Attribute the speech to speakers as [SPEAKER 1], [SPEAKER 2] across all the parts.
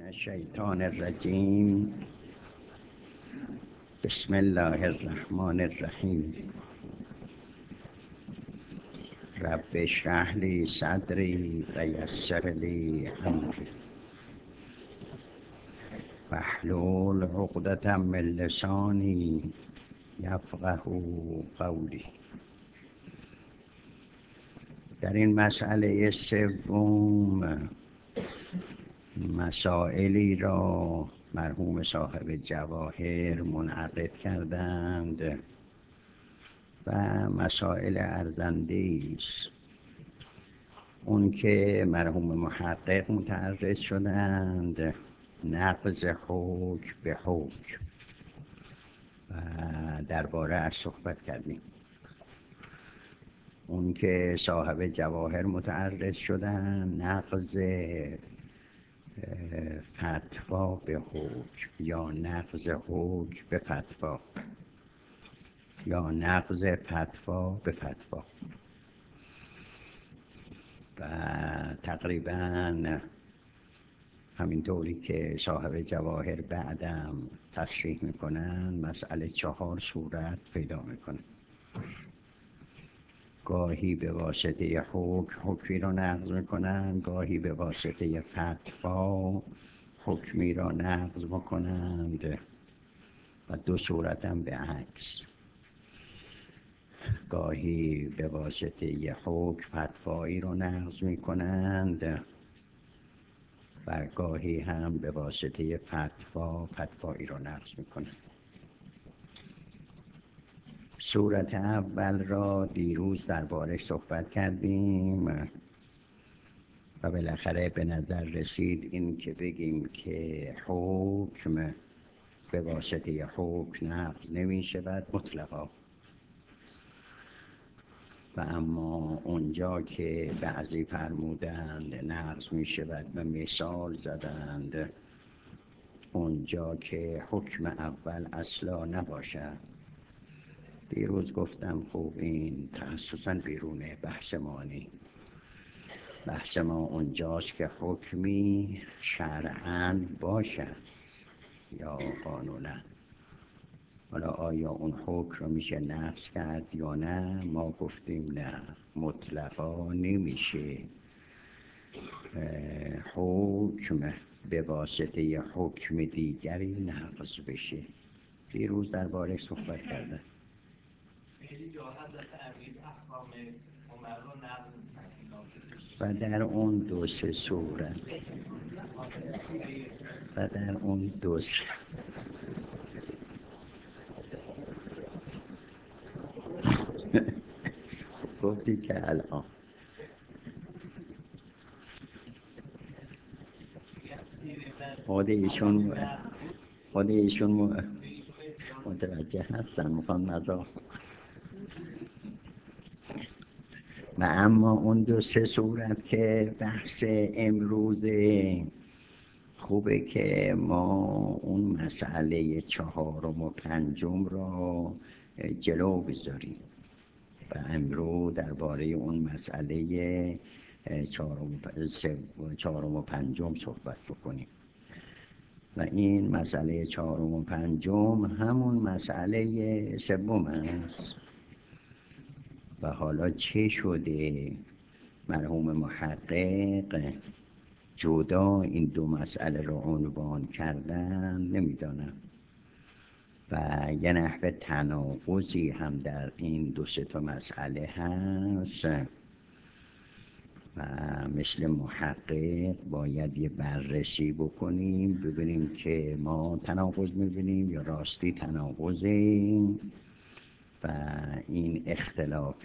[SPEAKER 1] الشیطان الرجیم. بسم الله الرحمن الرحیم. رب اشرح لی صدری و یسر لی امری واحلل عقدة من لسانی یفقهوا قولی. در این مسئله سوم مسائلی را مرحوم صاحب جواهر منعقد کردند و مسائل ارزنده است. اون که مرحوم محقق متعرض شدند نقض حکم به حکم و درباره از صحبت کردیم. اون که صاحب جواهر متعرض شدند نقض فتوا به حکم یا نقض حکم به فتوا یا نقض فتوا به فتوا و تقریبا همینطوری که صاحب جواهر بعدم تصریح میکنن مسئله 4 صورت پیدا میکنه. گاهی به واسطه حکمی را نقض میکنن، گاهی به واسطه فتوا حکمی را نقض میکنند و 2 صورت هم به عکس. گاهی به واسطه حکم فتوایی را نقض میکنند و گاهی هم به واسطه فتوایی را نقض میکنند. صورت اول را دیروز دربارش صحبت کردیم و بالاخره به نظر رسید این که بگیم که حکم به واسطه حکم نقض نمی شود مطلقا، و اما اونجا که بعضی فرمودند نقض می شود و مثال زدند اونجا که حکم اول اصلا نباشد. دیروز گفتم خوب این تخصصاً بیرون بحث ما نیست. بحث ما اونجاست که حکمی شرعاً باشد یا قانوناً. حالا آیا اون حکم رو میشه نقض کرد یا نه؟ ما گفتیم نه، مطلقا نمیشه حکم به واسطه حکم دیگری نقض بشه. دیروز درباره صحبت کردن. و در اون 2 صورت و در اون 2 گفتی که الان خود ایشون متوجه هستن، میخوان مزاح. و اما اون 2 صورت که بحث امروز خوبه که ما اون مسئله 4 و 5 را جلو بذاریم و امروز درباره اون مسئله 4 و 5 صحبت بکنیم. و این مسئله 4 و 5 همون مسئله 3 است. و حالا چه شده مرحوم محقق جدا این 2 مسئله رو عنوان کردن نمیدانم، و یه نحو تناقضی هم در این 2 تا مسئله هست و مثل محقق باید یه بررسی بکنیم ببینیم که ما تناقض میبینیم یا راستی تناقضه. و این اختلاف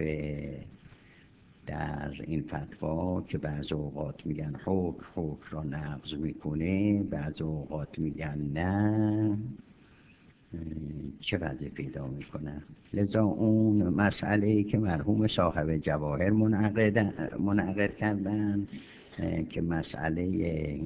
[SPEAKER 1] در این فتوا که بعض اوقات میگن حکم را نقض میکنه، بعض اوقات میگن نه، چه وضع پیدا میکنه. لذا اون مسئله که مرحوم صاحب جواهر منعقد کردن که مسئله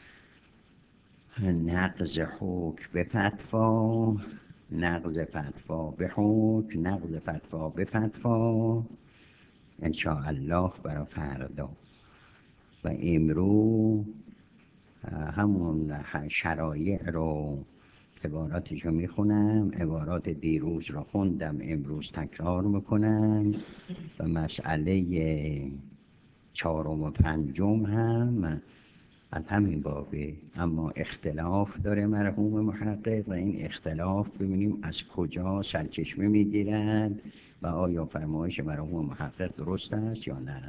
[SPEAKER 1] نقض حکم به فتوا، نقض فتوا به حکم، نقض فتوا به فتوا، انشاءالله برای فردا. و امروز همون شرایع رو عباراتش رو میخونم، عبارات دیروز رو خوندم امروز تکرار میکنم و مسئله چهارم و پنجم هم از همین بابه، اما اختلاف داره مرحوم محقق و این اختلاف ببینیم از کجا سرچشمه میگیرد و آیا فرمایش مرحوم محقق درست است یا نه.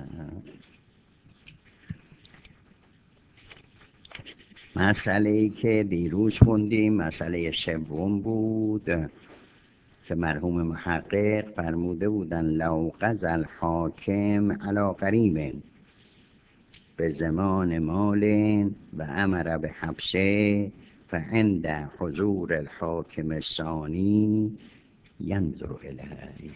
[SPEAKER 1] مسئله‌ای که دیروز خوندیم مسئله سوم بود که مرحوم محقق فرموده بودن لو قضى الحاکم علی غریم به زمان مال و امر به حبسه فعند حضور الحاکم الثانی ینظر الیه،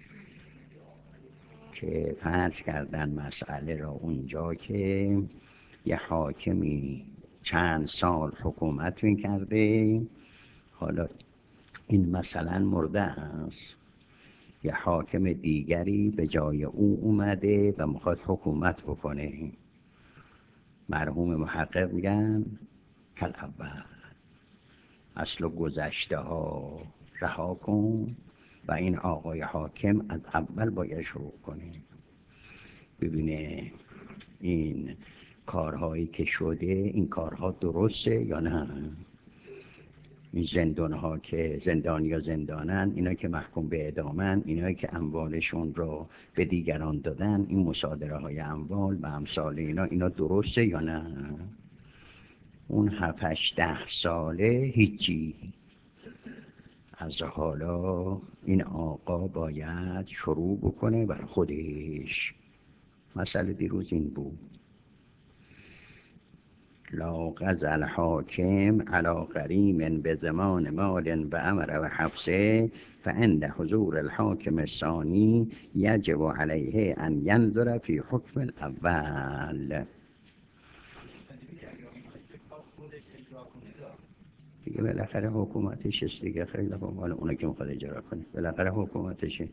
[SPEAKER 1] که فرض کردن مسئله را اونجا که یه حاکمی چند سال حکومت میکرده، حالا این مثلا مرده است، یه حاکم دیگری به جای او اومده و میخواد حکومت بکنه. مرحوم محقق میگن کل اول، اصل و گذشته ها رها کن و این آقای حاکم از اول باید شروع کنه، ببینه این کارهایی که شده این کارها درسته یا نه. این زندان ها که زندان یا زندانن، اینا که محکوم به اعدامن، اینا که اموالشون رو به دیگران دادن، این مصادره های اموال و امثال اینا درسته یا نه. اون 7-8-10 ساله هیچی، از حالا این آقا باید شروع بکنه برای خودش. مسئله دیروز این بود لا قضى الحاکم علی غریم به زمان مال و امر و حبسه فعند حضور الحاکم الثانی یجب علیه ان ینظر فی حکم الاول. دیگه بالاخره حکومتش است دیگه، خیلی خوب، حالا اونه که میخواد اجرا کنه بالاخره حکومتشه.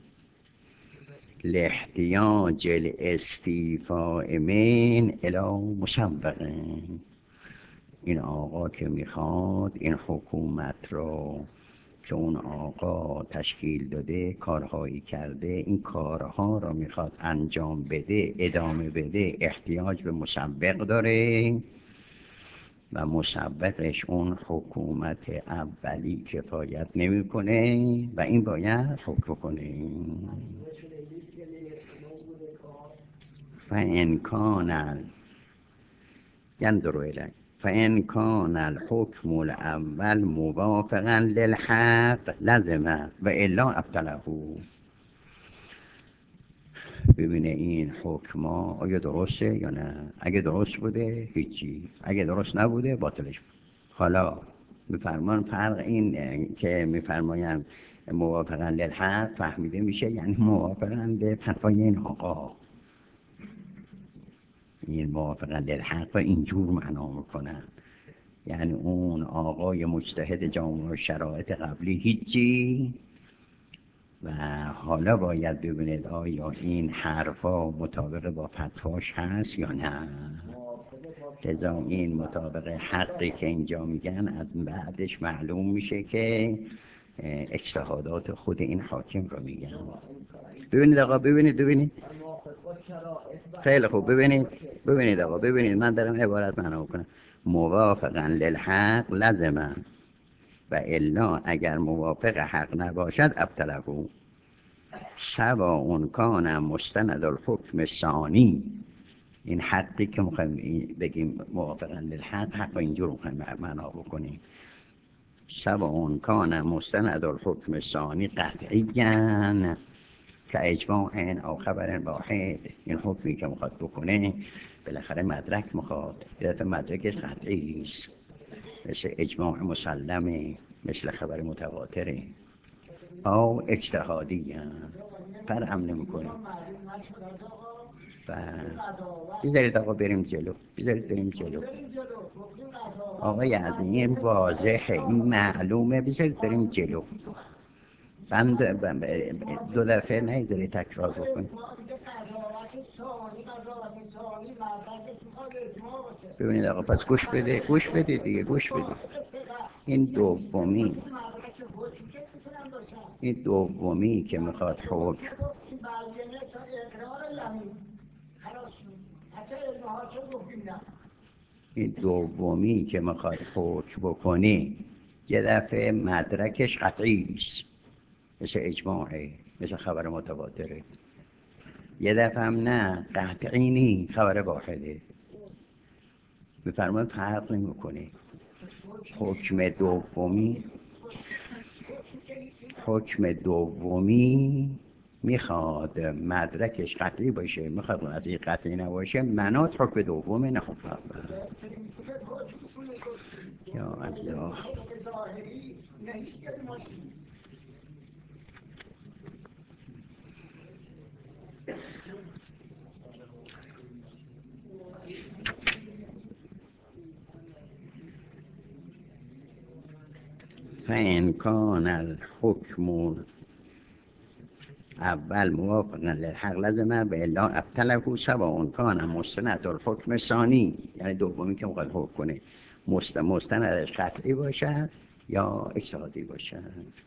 [SPEAKER 1] لاحتیاج الاستیفاء من الی مسبق، این آقا که میخواد این حکومت رو که اون آقا تشکیل داده کارهایی کرده، این کارها رو میخواد انجام بده، ادامه بده، احتیاج به مسبق داره و مسبقش اون حکومت اولی کفایت نمیکنه و این باید حکم کنه. فإن کان ينظر إليه فإن كان الحكم الأول موافقا للحق لزم و الا ابطله. ببینه این حکما آیا درسته یا نه، اگه درست بوده هیچی، اگه درست نبوده باطلش بود. حالا میفرمان فرق این که میفرماین موافقا للحق فهمیده میشه یعنی موافقا به فتوای این آقا، این موافقا للحق و اینجور معنا میکنن، یعنی اون آقای مجتهد جامع شرایط قبلی هیچی و حالا باید ببینید آیا این حرفا مطابق با فتواش هست یا نه. لذا این مطابق حقی که اینجا میگن از بعدش معلوم میشه که اجتهادات خود این حاکم رو میگن. ببینید آقا، ببینید خیلی خوب، ببینید آقا، ببینید من دارم عبارت معنا کنم. موافقا للحق لزما و الا اگر موافق حق نباشد ابطله. سواء کان مستند الحکم ثانی، این حقی که میخوایم بگیم موافقا للحق، حق اینجور میخوایم معنا بکنیم. سواء کان مستند الحکم ثانی قطعیاً که اجماع او خبر واحد، این حکمی که میخواد بکنه بالاخره مدرک میخواد، یه مدرکش قطعی است، مثل اجماع مسلمه، مثل خبر متواتره، او اجتهادی فرق هم نمیکنه. بذارید آقا بریم جلو، بریم جلو. آقای عظیم این واضحه، این معلومه، بذارید بریم جلو. بند دو دفعه نگذاری تکرار بکنی. ببینید آقا پس گوش بده دیگه، گوش بده. این دومی که میخواد حکم، این دومی که میخواد حکم بکنی یه دفعه مدرکش قطعی است، مثل اجماعه، مثل خبر متواتره. یه دفعه هم نه، قطعی نی، خبر واحده. میفرماید فرق نمیکنه. حکم دومی میخواد مدرکش قطعی باشه، میخواد مدرک قطعی نباشه، منات حکم دومه نه حکم اول. یا الله. فإن كان الحكم اول موافقا للحق لازم به الا ابتله سواء كان مستند الحکم ثانی، یعنی دومی که میخواد حکم کنه مستندش قطعی باشد یا اجتهادی باشد.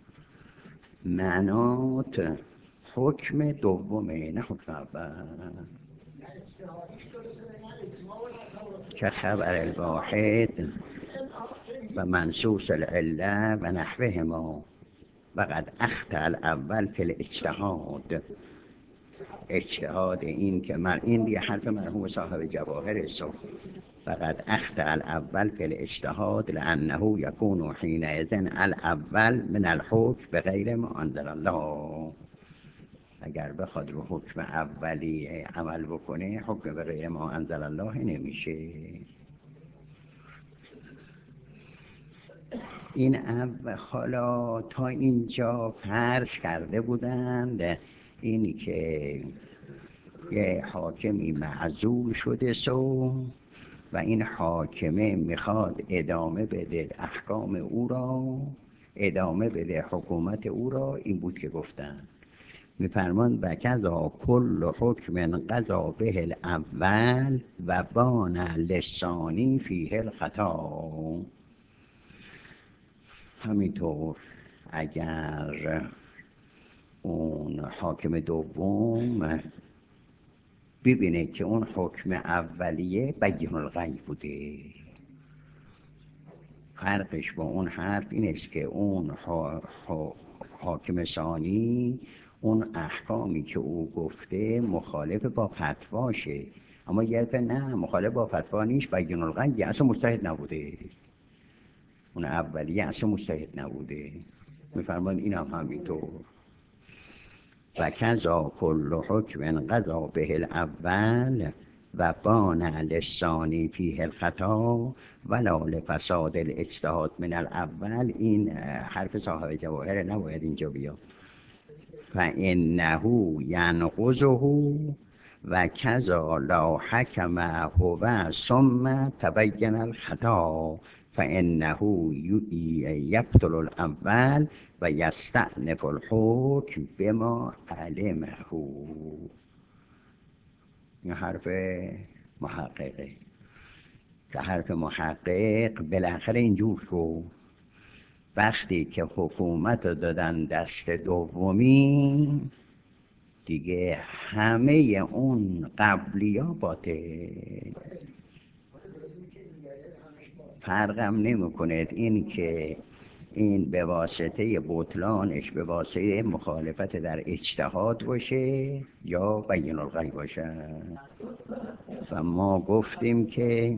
[SPEAKER 1] معنات حکم دومه نه حکم اول. که خبر الواحد و منصوص العله و نحوهما و قد اخطأ الاول فی الاجتهاد. اجتهاد این که این دیگه حرف مرحوم صاحب جواهر صاحب. فقد اخطأ الاول فی الاجتهاد لانه یکون حینئذ الاول من الحکم بغیر ما انزل الله. اگر بخواد رو حکم اولی عمل بکنه، حکم به غیر ما انزل الله نمیشه. این حالا تا اینجا فرض کرده بودند اینی که یه حاکمی معزول شده و این حاکمه میخواد ادامه بده احکام او را، ادامه بده حکومت او را. این بود که گفتن میفرمان و کذا کل حکم قضا به الاول و بان لسانی فیه الخطا. همینطور اگر اون حاکم دوم ببینه که اون حکم اولیه بین الغیب بوده، فرقش با اون حرف این است که اون حاکم ثانی اون احکامی که او گفته مخالف با فتواشه، اما یه دفعه نه، مخالف با فتوا نیست، بین الغیب اصلا مجتهد نبوده، اون اولیه اصلا مجتهد نبوده. میفرمان این هم همینطور. و کذا کل حکم قضا به الاول و بان للثانی فیه الخطا ولا لفساد الاجتهاد من الاول. این حرف صاحب جواهر نباید اینجا بیاد. فانه ینقضه و کذا لا حکم هو ثم تبین الخطا فانه یبطل الاول و یستأنف الحکم بما علمه. این حرف محققه که حرف محقق بالاخره اینجور شد وقتی که حکومت رو دادن دست دومی دیگه همه اون قبلی ها باطل. فرقم نمی‌کند این که این به واسطه بطلانش به واسطه مخالفت در اجتهاد باشه یا بین الغیب باشه. و ما گفتیم که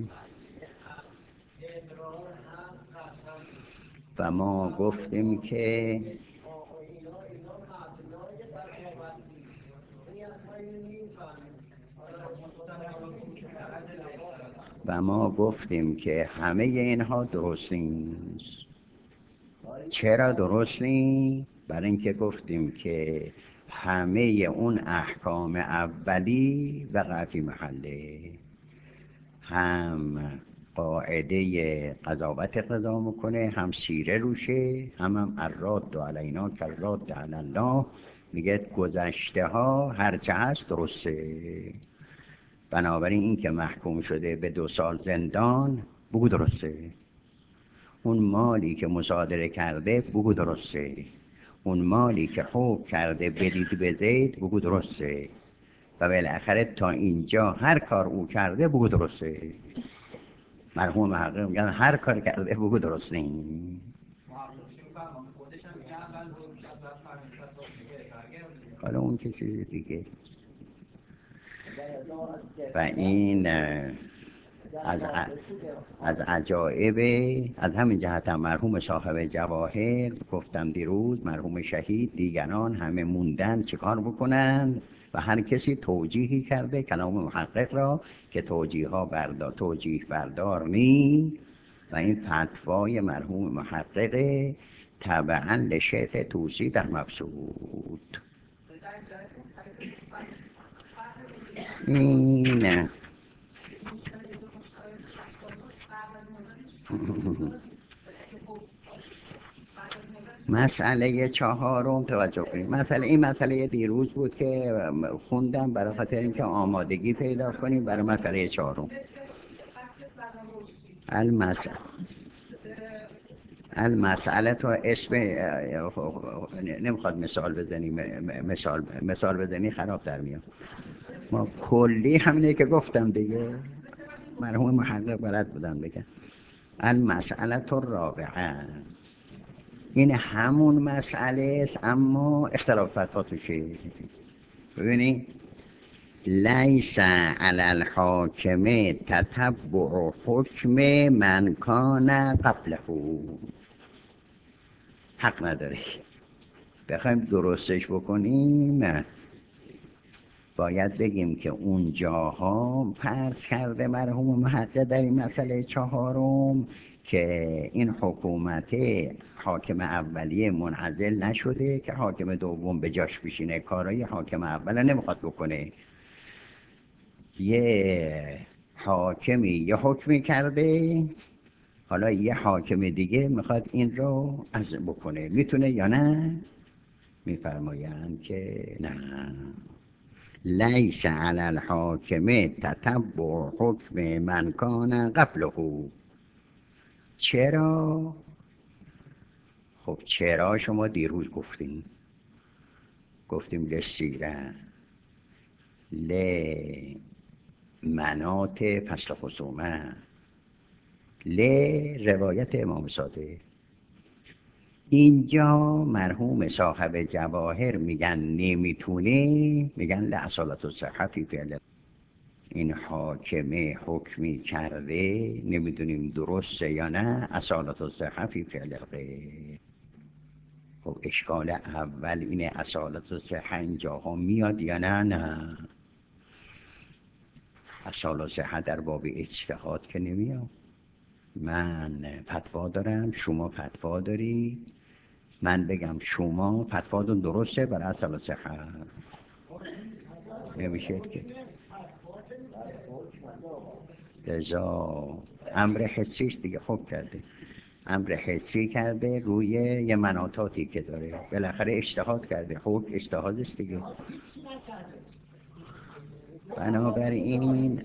[SPEAKER 1] همه اینها درست نیست. چرا درست نیست؟ برای اینکه گفتیم که همه اون احکام اولی وقع فی محله، هم قاعده قضاوت قضا میکنه، هم سیره روشه، هم الراد علینا کالراد علی الله. میگه گذشته ها هرچه هست درسته. بنابراین این که محکوم شده به 2 سال زندان بگو درسته، اون مالی که مصادره کرده بگو درسته، اون مالی که حکم کرده بدید به زید بگو درسته، و بالاخره تا اینجا هر کار او کرده بگو درسته. مرحوم محقق میگن هر کار کرده بگو درسته. حالا اون که چیزی دیگه. و این از عجایب، از همین جهت هم مرحوم صاحب جواهر گفتم دیروز، مرحوم شهید، دیگران همه موندن چه کار بکنن و هر کسی توجیهی کرده کلام محقق را که توجیه بردار نی، و این فتوای مرحوم محقق تبعا لشیخ طوسی در مبسوط. این مسئله 4 توجه کنید. این مسئله دیروز بود که خوندم برای خاطر اینکه آمادگی پیدا کنیم برای مسئله 4. المسئله تو اسم نمیخواد مثال بزنی خراب در میاد. ما کلی همینه که گفتم دیگه، مرحوم محقق بلد بودن بگن. المسئله الرابعه، این همون مسئله است اما اختلاف فتوا توشه. ببینید، لیس علی الحاکم تتبع حکم من کان قبله. حق نداره. بخوایم درستش بکنیم باید بگیم که اون جاها فرض کرده مرحوم محقق در این مسئله 4 که این حکومت حاکم اولیه منعزل نشده که حاکم دوم به جاش بشینه، کارای حاکم اول نمیخواد بکنه. یه حاکمی یه حکمی کرده، حالا یه حاکم دیگه میخواد این رو عزل بکنه، میتونه یا نه؟ میفرمایند که نه. لیس علی الحاکم تتبع حکم من کان قبله. چرا؟ خب چرا شما دیروز گفتیم لسیره لمنات فصل خصومه روایت امام صادق. اینجا مرحوم صاحب جواهر میگن نمیتونه، میگن لاصالت الصحه فی فعل. این حاکمه حکمی کرده نمیدونیم درسته یا نه، اصالت الصحه فی فعل غیر. خب اشکال اول اینه اصالت الصحه اینجاها میاد یا نه؟ اصالت الصحه در باب اجتهاد که نمیاد. من فتوا دارم، شما فتوا داری، من بگم شما فتواتون درسته برای اصالت الصحه نمیشه که. لذا امر حسی است دیگه. خوب کرده، امر حسی کرده روی یه مناطاتی که داره، بالاخره اجتهاد کرده، خوب اجتهاد است دیگه. بنابراین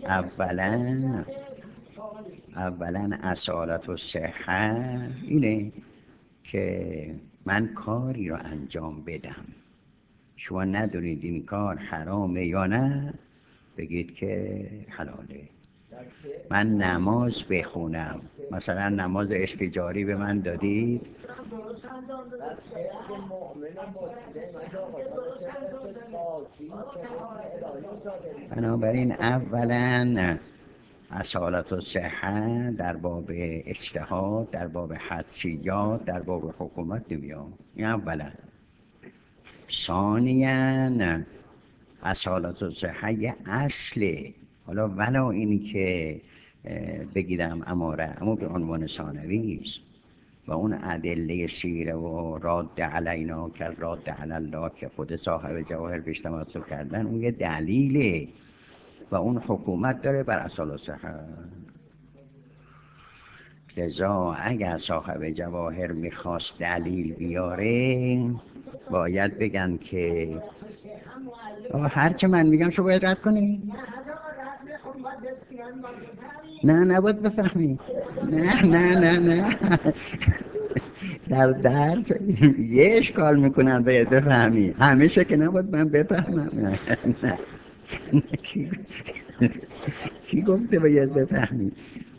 [SPEAKER 1] اولا اصالت الصحه اینه که من کاری رو انجام بدم، شما ندونید این کار حرامه یا نه، بگید که حلاله. من نماز بخونم، مثلا نماز استجاری به من دادید، بنابراین اولا اصالت الصحه در باب اجتهاد، در باب حدسیات، در باب حکومت نمیام. این اولا. ثانیاً اصالت الصحه یه اصله، حالا ولا این که بگیدم اماره، اما به عنوان ثانوی است. و اون ادله سیره و راد علینا که راد علی الله که خود صاحب جواهر بهش تمسک کردن، اون یه دلیله و اون حکومت داره بر اصالت الصحه. لذا اگر صاحب جواهر میخواست دلیل بیاره باید بگن که هر چه من میگم شو باید رد کنی. نه نباید بفهمی. نه نه نه نه در درس یه اشکال میکنن باید بفهمی، همیشه که نباید من بفهمم. نه نه کی گفته باید بفهمی؟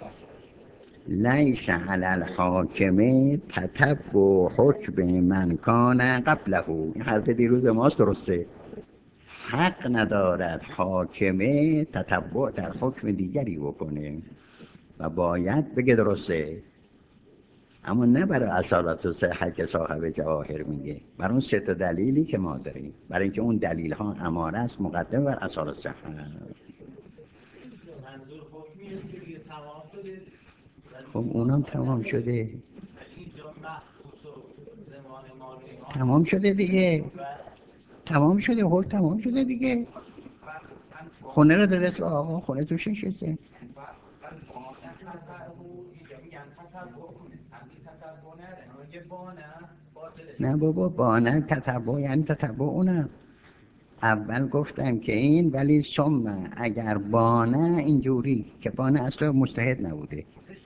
[SPEAKER 1] لیس علی الحاکم تتبع حکم من کان قبله. این حرف دیروز ماست، درسته؟ حق ندارد حاکمه تتبع در حکم دیگری بکنه و باید بگه درسته، اما نه برای اصالت و صحت که صاحب جواهر میگه، برای اون 3 دلیلی که ما داریم، برای اینکه اون دلیل ها اماره است مقدم بر اصالت صحت. خب اونم تمام شده، تمام شده دیگه، تمام شده، حکم تمام شده دیگه. خونه رو داده به آقا، خونه توش نشسته. نه بابا، بانه تتبع یعنی تتبع اونم. اول گفتم که این، ولی ثم اگر بانه اینجوری که بانه اصلا مجتهد نبوده.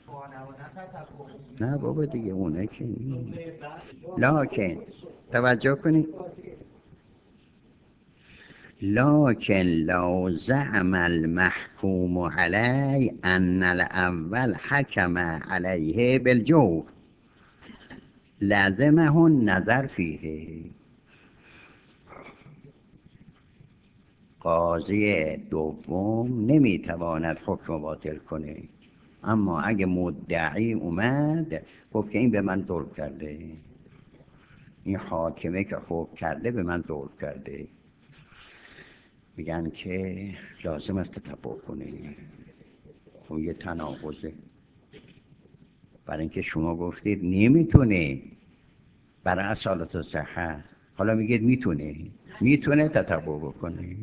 [SPEAKER 1] نه بابا دیگه اونه که لکن توجه کنی، لکن لو زعم المحکوم علی ان الاول حکم علیه بالجور لازمه النظر فیه. قاضی دوم نمیتواند حکم باطل کنه، اما اگه مدعی اومد گفت که این به من ظلم کرده، این حاکمه که حکم کرده به من ظلم کرده، میگن که لازم است تتبع کنه. خب یه تناقضه، برای اینکه شما گفتید نمیتونه برای اصالت و صحت، حالا میگید میتونه تتبع بکنه.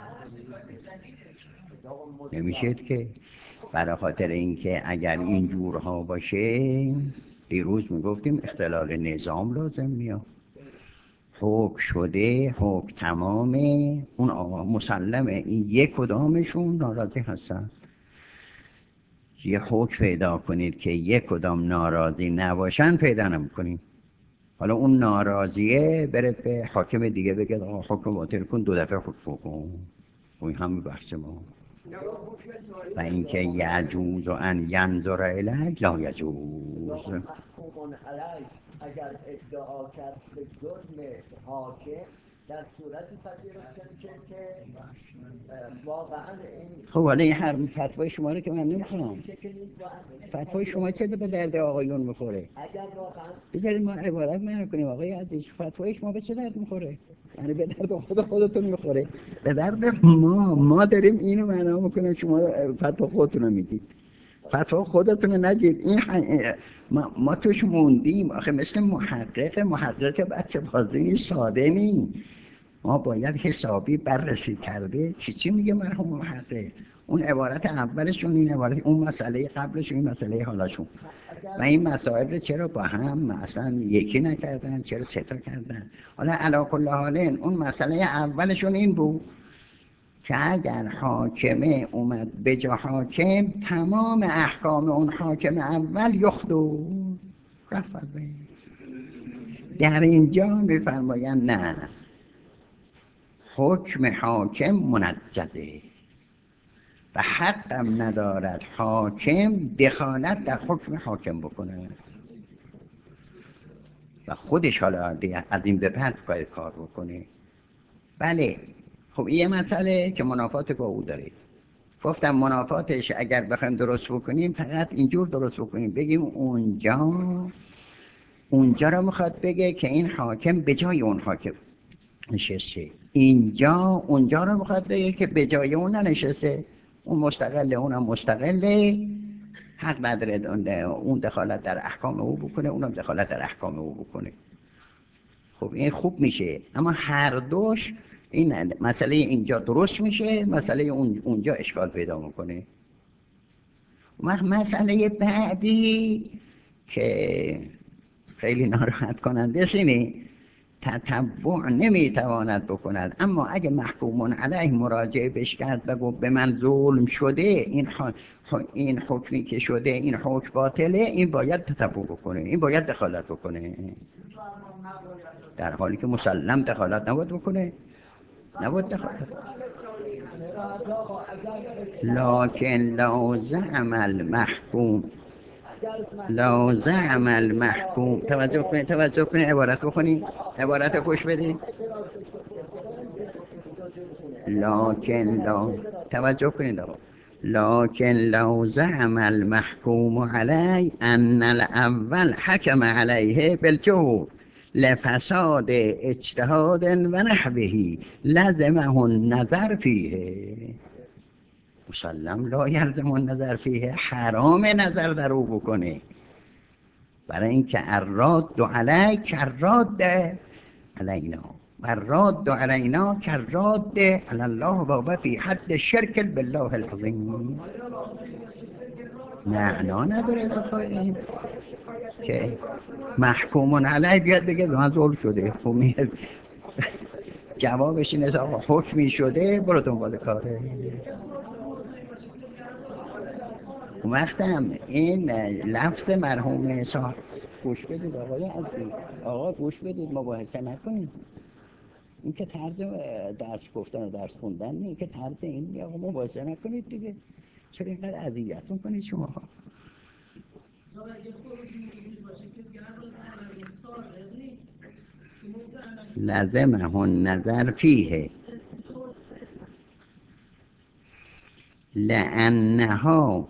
[SPEAKER 1] نمیشه که، برای خاطر اینکه اگر این جورها باشه، دیروز میگفتیم اختلال نظام لازم میاد. حکم شده، حکم تمامه، اون آقا مسلمه، این یک کدامشون ناراضی هستن. یه حکم پیدا کنید که یک کدام ناراضی نباشن، پیدا نمی‌کنیم. حالا اون ناراضیه برد به حاکم دیگه بگه آقا حکم باطل کن، 2 دفعه حکم کن. و این همه بحث ما. و اینکه یجوز و ان ینظر الیک لا یجوز.
[SPEAKER 2] اگر ادعا کرد به ظلم حاکم، در صورتی پذیرفتن که واقعا این
[SPEAKER 1] خب حالا این هر فتوای شما رو که من نمیخوام، فتوای شما چه به درد آقایون میخوره؟
[SPEAKER 2] اگر واقعا
[SPEAKER 1] بذارید ما عبارت من کنیم آقای عزیز، فتوای شما به چه درد میخوره؟ یعنی به درد خودتون میخوره، به درد ما داریم اینو معنا میکنیم، شما فتوا خودتون رو میگید، فتوا خودتون رو نگید. این ما توش موندیم آخه، مثل محقق بچه بازی ساده نیم، ما باید حسابی بررسی کرده چی میگه مرحوم محقق. اون عبارت اولشون، این عبارت، اون مسئله قبلشون، این مسئله حالشون، و این مسائل رو چرا با هم اصلا یکی نکردن، چرا 3 تا کردن. حالا علی کل حال اون مسئله اولشون این بود که اگر حاکمه اومد به جا حاکم، تمام احکام اون حاکم اول یخدو رفت از بین. در اینجا میفرمایند نه، حکم حاکم منجزه و حقم ندارد حاکم دخالت در حکم حاکم بکنه و خودش حالا از این به بعد باید کار بکنه. بله خب این مسئله که منافات با او داره، گفتم منافاتش اگر بخوایم درست بکنیم فقط اینجور درست بکنیم، بگیم اونجا رو میخواد بگه که این حاکم به جای اون حاکم نشسته، اونجا رو میخواد بگه که به جای اون ننشسته، اون مستقله، اونم مستقله، حق نداره اون دخالت در احکام او بکنه، اونم دخالت در احکام او بکنه. خب این خوب میشه، اما هر دوش این مسئله اینجا درست میشه، مسئله اونجا اشکال پیدا میکنه. مسئله بعدی که خیلی ناراحت کننده است اینه، تتبع نمیتواند بکند. اما اگه محکومون علیه مراجعه بش کرد و گفت به من ظلم شده، این حکمی که شده این حکم باطله، این باید تتبع بکنه، این باید دخالت بکنه، در حالی که مسلم دخالت نباید بکنه، نباید دخالت. لکن لو زعم المحکوم، لو زعم المحکوم، توجه کنید عبارت بخونید، عبارت گوش بدید. لکن لو، توجه کنید آقا، لكن لو زعم المحكوم عليه أن الأول حكم عليه بالجور لفساد اجتهاد ونحوه لزمه النظر فيه. مسلم لا یلزم النظر فيه، حرام نظر در او بکنه، برای اینکه الراد علیک الراد علینا و الراد علینا كالراد علی الله و فی حد شرک بالله العظیم. معنا نداره بخواهیم که محکومون علیه بیاد بگه به من ظلم شده. خب جوابش اینه آقا حکمی شده، برو دنبال کاره. وقتم این لفظ مرحوم صاحب، گوش بدید آقای عزیز، آقا گوش بدید، مباحثه نکنید. این که طرز درس گفتن و درس خوندن نیست، که طرز این نیست. آقا مباحثه نکنید دیگه، چرا اینقدر اذیت میکنید شما؟ لازمه النظر فیه لأنها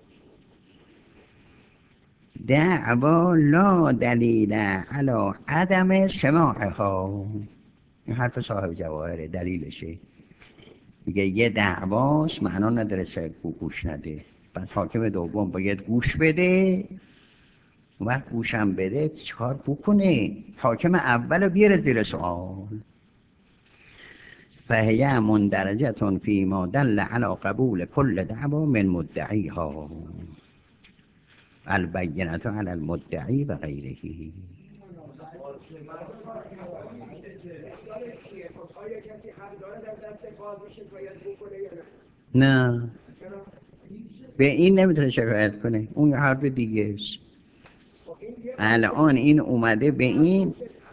[SPEAKER 1] دعوا لا دلیل علی عدم سماعها. این حرف صاحب جواهر دلیلشه، میگه یه دعواست معنا نداره گوش نده، پس حاکم دوم باید گوش بده، وقت گوشم بده چکار بکنه؟ حاکم اول رو بیاره زیر سوال. فهی مندرجة فیما دل علی قبول کل دعوا من مدعیها، البینة علی المدعی و غیره. نه به این نمیتونه شکایت کنه، اون یه حرف دیگه است. الان این اومده به این،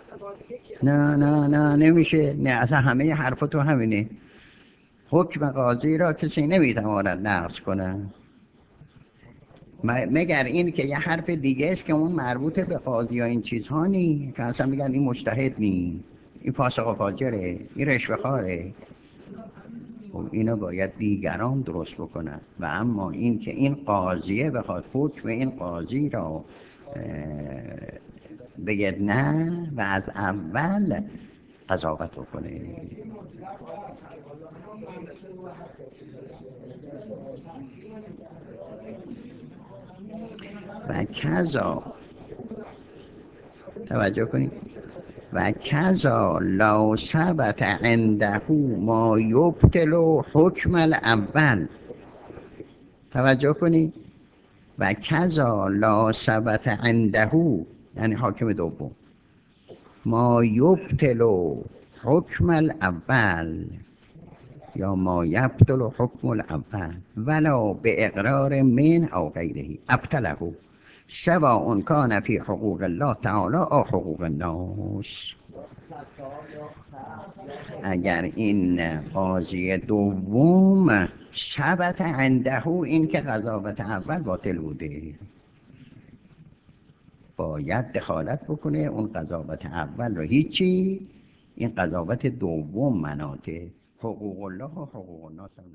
[SPEAKER 1] نه نمیشه، نه اصلا همه حرفا تو همینه. حکم قاضی را کسی نمیتواند نقض کنه مگر این که یه حرف دیگه است که اون مربوط به قاضی یا این چیزها نی، که اصلا میگن این مجتهد نی، این فاسق و فاجره، این رشوه‌خواره. خب اینو باید دیگران درست بکنن. و اما این که این قاضیه بخواد حکم این قاضی را بگید نه و از اول قضاوت بکنه. و کذا، توجه کنید، و کذا لو ثبت عنده ما یبطل حکم الاول. توجه کنید، و کذا لو ثبت عنده، یعنی حاکم دوم، ما یبطل حکم الاول یا ما یبطل حکم الاول ولو به اقرار من او غیره ابطله سواء کان فی حقوق الله تعالی او حقوق الناس. اگر این قاضی دوم ثبت عنده این که قضاوت اول باطل بوده، باید دخالت بکنه، اون قضاوت اول رو هیچی، این قضاوت دوم مناطه. حقوق الله و حقوق الناس هم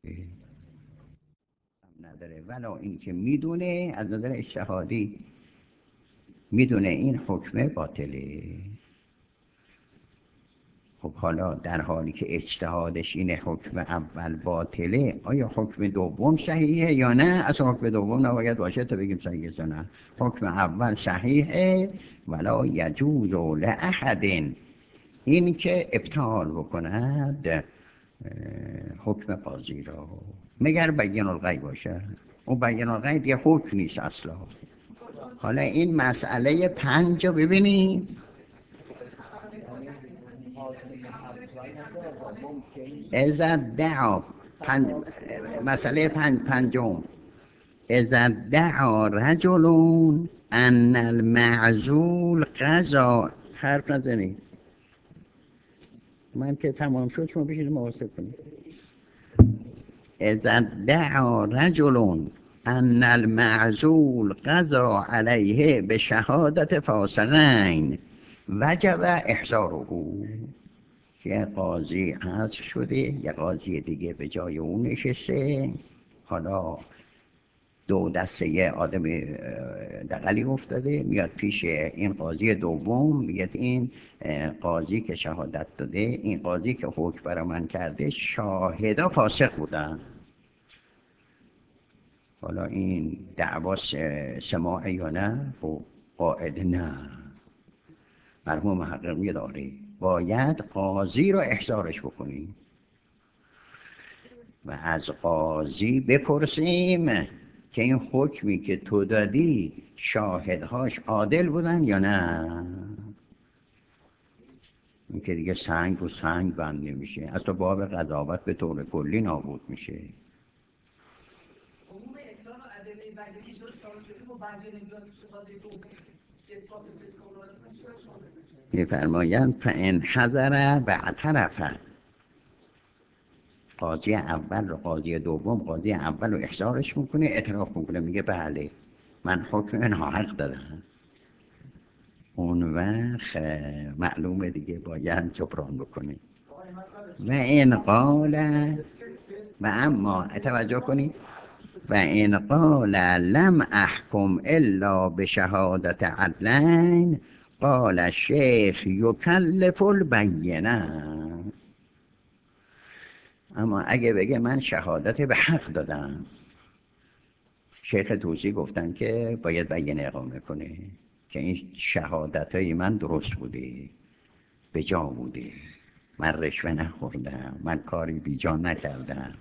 [SPEAKER 1] نداره. ولی این که میدونه از نظر اجتهادی میدونه این حکم باطله. خب حالا در حالی که اجتهادش اینه حکم اول باطله، آیا حکم دوم صحیحه یا نه؟ اصلا حکم دوم نباید باشه تا بگیم صحیحه یا نه. حکم اول صحیحه ولا یجوز لاحد این که ابطال بکند حکم قاضی را، مگر بین الغیب باشه. اون بین الغیب یه حکم نیست اصلا. حالا این مسئله 5 رو ببینید. اذا دعا مسئله پنجم، اذا دعا رجل ان المعزول قضا. حرف نزنید، من که تمام شد شما بشید محاسب کنید. اذا دعا رجل ان المعزول قضا علیه به شهادت فاسقین وجب احضاره. که قاضی حذف شده، یه قاضی دیگه به جای اون نشسته، حالا دو دسته یه آدم دقلی افتاده، میاد پیش این قاضی دوم، میگه این قاضی که شهادت داده، این قاضی که حکم برای من کرده، شاهدا فاسق بودن. حالا این دعوا سماعی یا نه؟ خب قاعده نه. مرحوم محقق میگه داره باید قاضی رو احضارش بکنیم و از قاضی بپرسیم که این حکمی که تو دادی شاهدهاش عادل بودن یا نه. این که دیگه سنگ و سنگ بند نمیشه، از تو باب قضاوت به طور کلی نابود میشه.
[SPEAKER 3] عموم اطلاع و ادله بینی جلو شامل شده با بنده نمیداد میشه قاضی دوم اثبات فسق و رادت من چرا شامل بشه؟
[SPEAKER 1] میفرمایند فان حضر بعترف. قاضی اول رو قاضی دوم، قاضی اول رو احضارش میکنه، اعتراف میکنه، میگه بله من حکم ناحق دادم. اون وقت معلومه دیگه باید جبران بکنه. و این قال، و اما توجه کنید، و این قال لم احکم الا بشهادت عدلین قال الشیخ یکلف البینه. اما اگه بگه من شهادت به حق دادم، شیخ توسی گفتن که باید بینه اقامه کنه که این شهادت های من درست بوده، به جا بوده، من رشوه نخوردم، من کاری بیجا نکردم.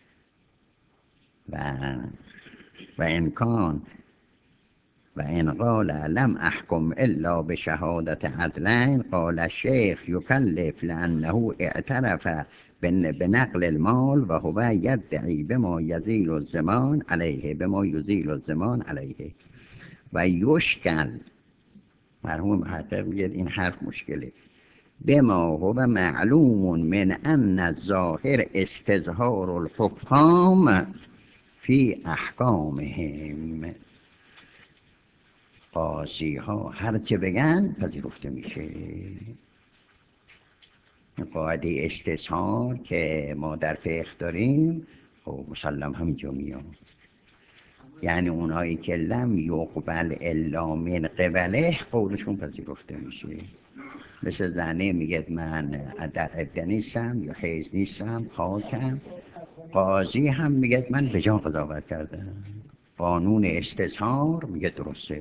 [SPEAKER 1] و امکان و ان قال لم احکم الا بشهادت عدلین قال الشیخ یکلف لانه اعترف بنقل المال و هو یدعی بما یزیل الزمان علیه، بما یزیل الزمان علیه و یشکل. مرحوم محقق میگه این حرف مشکله. بما هو معلوم من ان الظاهر استظهار الحکام فی احکامهم. قاضی ها هر چه بگن پذیرفته میشه. قاعده استظهار که ما در فقه داریم خب مسلم همینجا میاد، یعنی اونایی که لم یقبل الا من قبله قولشون پذیرفته میشه. مثل زنه میگه من در عده نیستم یا حیض نیستم، خاکم، قاضی هم میگه من به جا قضاوت کردم، قانون استظهار میگه درسته.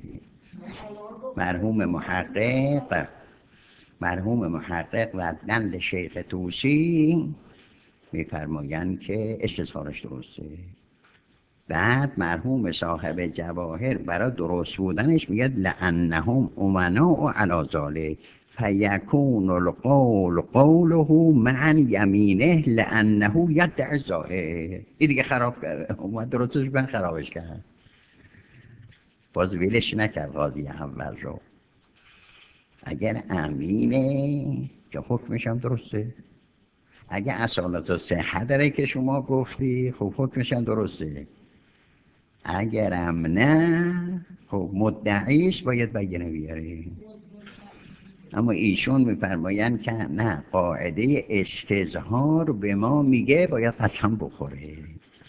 [SPEAKER 1] مرحوم محقق و نقل شیخ طوسی میفرمایند که استظهارش درسته. بعد مرحوم صاحب جواهر برای درست بودنش میگه لانهم امناء علی ذلک فیکون القول قوله مع یمینه لانه یدعی الظاهر. این دیگه خراب کرد، اومد درستش بن خرابش کرد، باز ویلش نکرد قاضی اول رو. اگر امینه که حکمش هم درسته، اگه اصالت و صحه داره که شما گفتی خب حکمش هم درسته، اگرم نه خب مدعیش باید بینه بیاره. اما ایشون میفرمایند که نه، قاعده استظهار به ما میگه باید قسم بخوره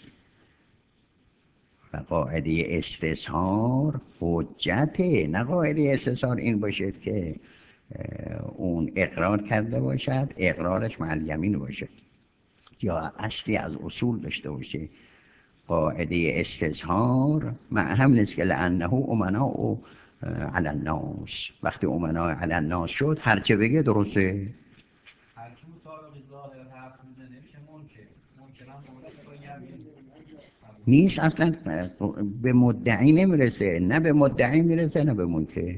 [SPEAKER 1] و قاعده استظهار حجته، نه قاعده استظهار این باشد که اون اقرار کرده باشد، اقرارش مع الیمین باشه یا اصلی از اصول داشته باشه. قاعده استظهار مع هم نیست که لانه امناء علی الناس، وقتی امناء علی الناس شد هر چه بگه درسته.
[SPEAKER 3] هر کی مطابق ظاهر حرف میزنه میشه منکر هم با یمین
[SPEAKER 1] نیست اصلا، به مدعی نمیرسه، نه به مدعی میرسه نه به منکر.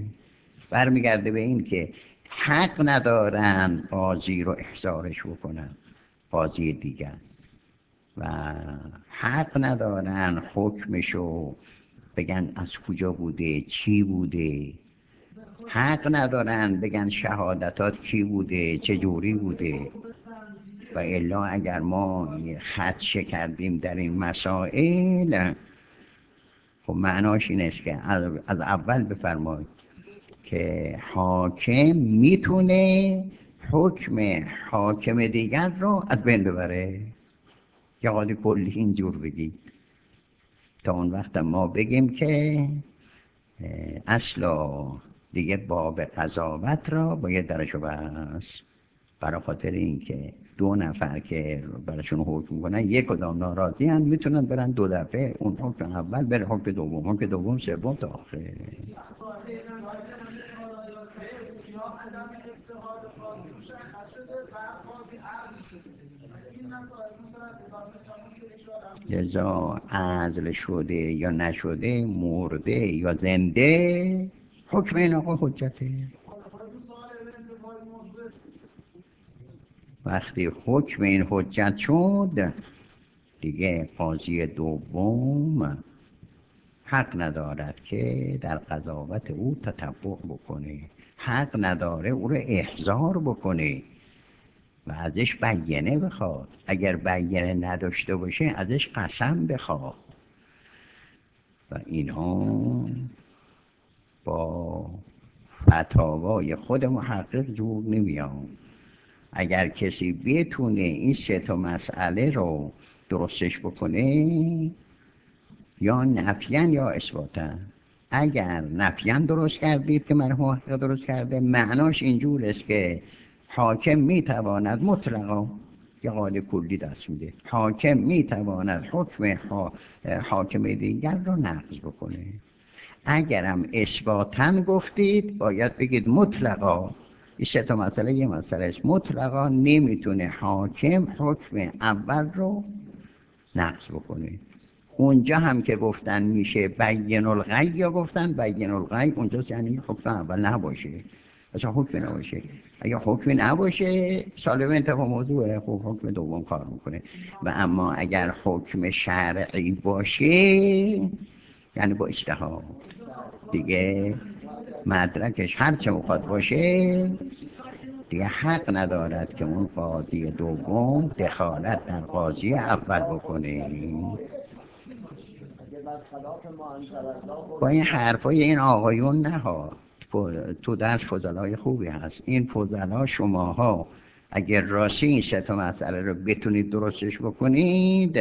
[SPEAKER 1] برمیگرده به این که حق ندارن قاضی رو احضارش بکنن، قاضی دیگر و حق ندارن حکمشو بگن از کجا بوده، چی بوده. حق ندارن بگن شهادتات کی بوده، چه جوری بوده. و الا اگر ما خدشه کردیم در این مسائل، خب معناش این است که از اول بفرمایید که حاکم میتونه حکم حاکم دیگر رو از بین ببره. یا قاضی کلی اینجور بگی تا اون وقت ما بگیم که اصلا دیگه باب قضاوت را باید درشو بس. برای خاطر این که 2 نفر که براشون حکم کنن یک کدام ناراضی هم میتونن برن 2 دفعه اون حکم اول بره حکم دوم، حکم دوم، سوم تا آخر. لذا عزل شده یا نشده، مرده یا زنده، حکم این آقا حجته. وقتی حکم این حجت شد دیگه قاضی دوم حق ندارد که در قضاوت او تتبع بکنه، حق نداره او رو احضار بکنه و ازش بیانه بخواد. اگر بیانه نداشته باشه ازش قسم بخواد و اینها با فتاوای خود محقق جور نمیان. اگر کسی بتونه این 3 مسئله رو درستش بکنه، یا نفیان یا اثباتن. اگر نفیان درست کردید که مرحوم محقق درست کرده، معناش اینجور است که حاکم میتواند مطلقا، یا قاضی کلی دست میده، حاکم میتواند حکم حاکم دیگر رو نقض بکنه. اگرم اثباتن گفتید باید بگید مطلقا. این 3 مسئله یه مسئله است. مطلقا نمیتونه حاکم حکم اول رو نقض بکنه. اونجا هم که گفتن میشه بین الغی، یا گفتن بین الغی اونجاست یعنی حکم اول نباشه، اصلا حکم نباشه. اگه حکم نباشه سالم انتفاع موضوعه، خب حکم دوم کار میکنه. و اما اگر حکم شرعی باشه یعنی با اجتهاد دیگه مدرکش هرچه مخواد باشه دیگه حق ندارد که اون قاضی دوم دخالت در قاضی اول بکنه. با این حرفای این آقایون نها، تو درس فضلای خوبی هست. این فضلا شماها اگر راستی این 3 مسئله رو بتونید درستش بکنید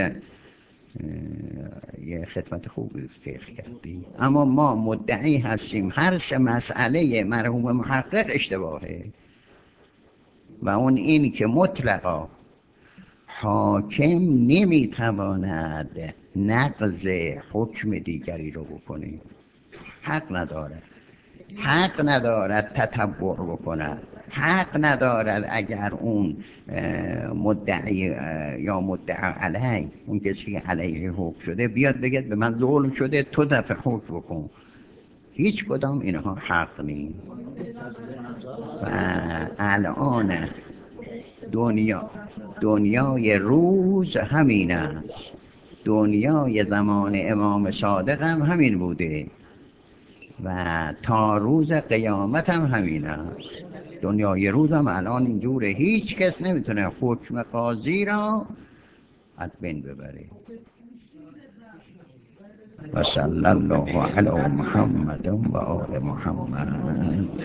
[SPEAKER 1] یه خدمت خوبی فقه کردید. اما ما مدعی هستیم هر 3 مسئله مرحوم محقق اشتباهه و اون این که مطلقا حاکم نمیتواند نقض حکم دیگری رو بکنه، حق ندارد. حق ندارد تتبع بکند، حق ندارد اگر اون مدعی یا مدعی علیه، اون کسی که علیه حکم شده بیاد بگید به من ظلم شده تو دفع حکم بکن. هیچ کدام اینها حق نیست. و الان دنیای روز همین است، دنیای زمان امام صادق هم همین بوده و تا روز قیامت هم همین است. دنیای روز هم الان اینجوره، هیچ کس نمیتونه حکم قاضی را از بین ببره. و صلی الله علی محمد و آل محمد.